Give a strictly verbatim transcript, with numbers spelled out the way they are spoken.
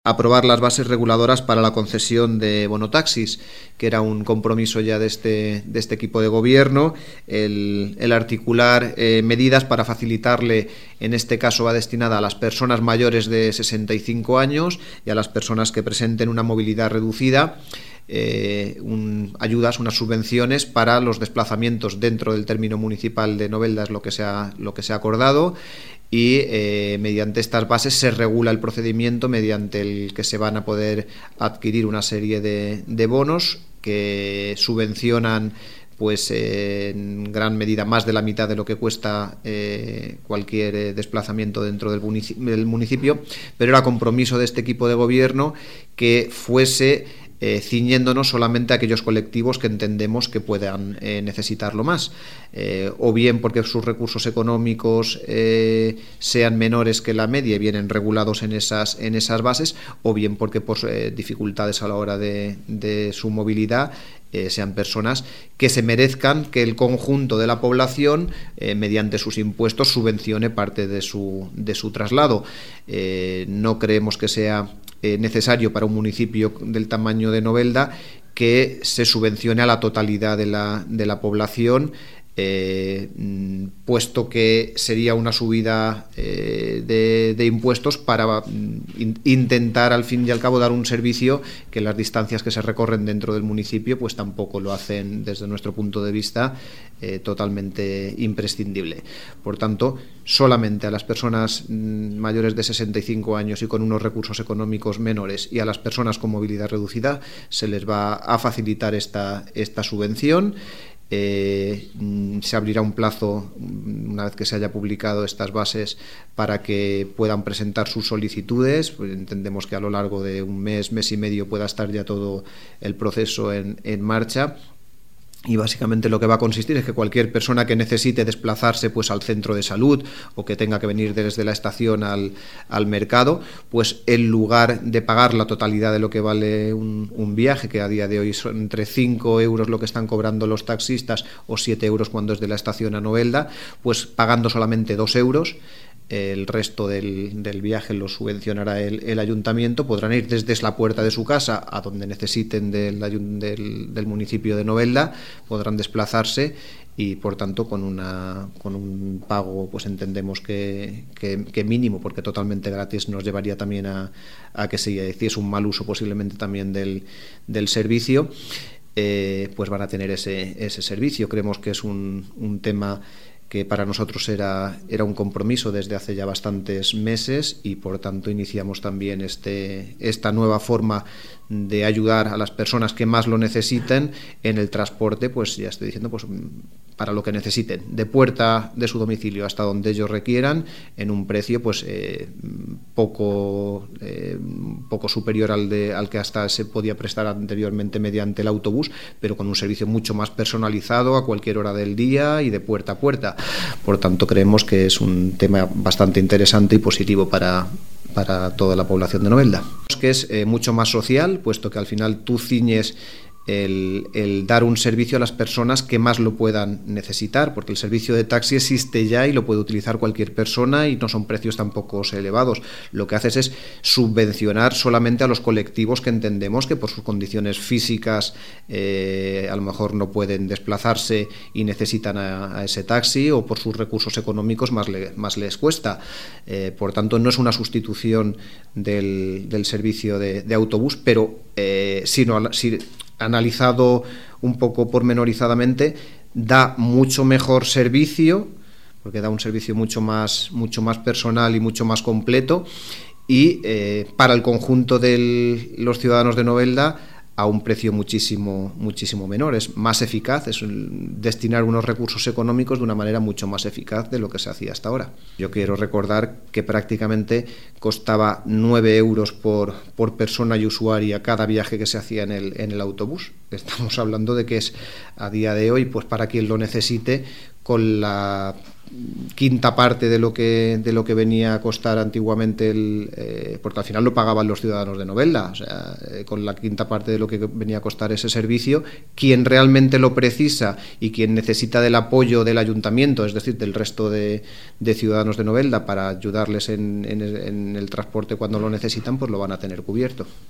Aprobar las bases reguladoras para la concesión de bonotaxis, que era un compromiso ya de este, de este equipo de gobierno, el, el articular eh, medidas para facilitarle, en este caso va destinada a las personas mayores de sesenta y cinco años y a las personas que presenten una movilidad reducida, eh, un, ayudas, unas subvenciones para los desplazamientos dentro del término municipal de Novelda, es lo que se ha, lo que se ha acordado. Y eh, mediante estas bases se regula el procedimiento mediante el que se van a poder adquirir una serie de, de bonos que subvencionan pues eh, en gran medida más de la mitad de lo que cuesta eh, cualquier eh, desplazamiento dentro del municipio, del municipio, pero era compromiso de este equipo de gobierno que fuese Eh, ciñéndonos solamente a aquellos colectivos que entendemos que puedan eh, necesitarlo más, eh, o bien porque sus recursos económicos eh, sean menores que la media y vienen regulados en esas, en esas bases, o bien porque por eh, dificultades a la hora de, de su movilidad eh, sean personas que se merezcan que el conjunto de la población, eh, mediante sus impuestos, subvencione parte de su, de su traslado. Eh, no creemos que sea Eh, necesario para un municipio del tamaño de Novelda que se subvencione a la totalidad de la, de la población, eh, puesto que sería una subida eh, de, de impuestos para in, intentar al fin y al cabo dar un servicio que las distancias que se recorren dentro del municipio pues tampoco lo hacen desde nuestro punto de vista eh, totalmente imprescindible. Por tanto, solamente a las personas mm, mayores de sesenta y cinco años y con unos recursos económicos menores y a las personas con movilidad reducida se les va a facilitar esta, esta subvención. Eh, se abrirá un plazo, una vez que se haya publicado estas bases, para que puedan presentar sus solicitudes. Pues entendemos que a lo largo de un mes, mes y medio pueda estar ya todo el proceso en, en marcha. Y básicamente lo que va a consistir es que cualquier persona que necesite desplazarse pues al centro de salud o que tenga que venir desde la estación al, al mercado, pues en lugar de pagar la totalidad de lo que vale un, un viaje, que a día de hoy son entre cinco euros lo que están cobrando los taxistas o siete euros cuando es de la estación a Novelda, pues pagando solamente dos euros, el resto del, del viaje lo subvencionará el, el ayuntamiento. Podrán ir desde la puerta de su casa a donde necesiten del, del, del municipio de Novelda, podrán desplazarse y por tanto con una con un pago pues entendemos que, que, que mínimo, porque totalmente gratis nos llevaría también a, a que se hiciese un mal uso posiblemente también del, del servicio. Eh, pues van a tener ese, ese servicio. Creemos que es un, un tema que para nosotros era, era un compromiso desde hace ya bastantes meses y por tanto iniciamos también este, esta nueva forma de ayudar a las personas que más lo necesiten en el transporte, pues ya estoy diciendo, pues para lo que necesiten, de puerta de su domicilio hasta donde ellos requieran, en un precio pues eh, poco, eh, poco superior al, de, al que hasta se podía prestar anteriormente mediante el autobús, pero con un servicio mucho más personalizado a cualquier hora del día y de puerta a puerta. Por tanto, creemos que es un tema bastante interesante y positivo para, para toda la población de Novelda. Que es eh, mucho más social, puesto que al final tú ciñes el, el dar un servicio a las personas que más lo puedan necesitar, porque el servicio de taxi existe ya y lo puede utilizar cualquier persona y no son precios tampoco elevados. Lo que haces es subvencionar solamente a los colectivos que entendemos que por sus condiciones físicas eh, a lo mejor no pueden desplazarse y necesitan a, a ese taxi, o por sus recursos económicos más, le, más les cuesta. Eh, por tanto, no es una sustitución del, del servicio de, de autobús, pero eh, sino si analizado un poco pormenorizadamente, da mucho mejor servicio, porque da un servicio mucho más, mucho más personal y mucho más completo, y eh, para el conjunto de los ciudadanos de Novelda a un precio muchísimo, muchísimo menor. Es más eficaz, es destinar unos recursos económicos de una manera mucho más eficaz de lo que se hacía hasta ahora. Yo quiero recordar que prácticamente costaba nueve euros por, por persona y usuaria cada viaje que se hacía en el, en el autobús. Estamos hablando de que es a día de hoy, pues para quien lo necesite, con la quinta parte de lo que de lo que venía a costar antiguamente el, eh, porque al final lo pagaban los ciudadanos de Novelda, o sea, eh, con la quinta parte de lo que venía a costar ese servicio, quien realmente lo precisa y quien necesita del apoyo del ayuntamiento, es decir, del resto de, de ciudadanos de Novelda para ayudarles en, en, en el transporte cuando lo necesitan, pues lo van a tener cubierto.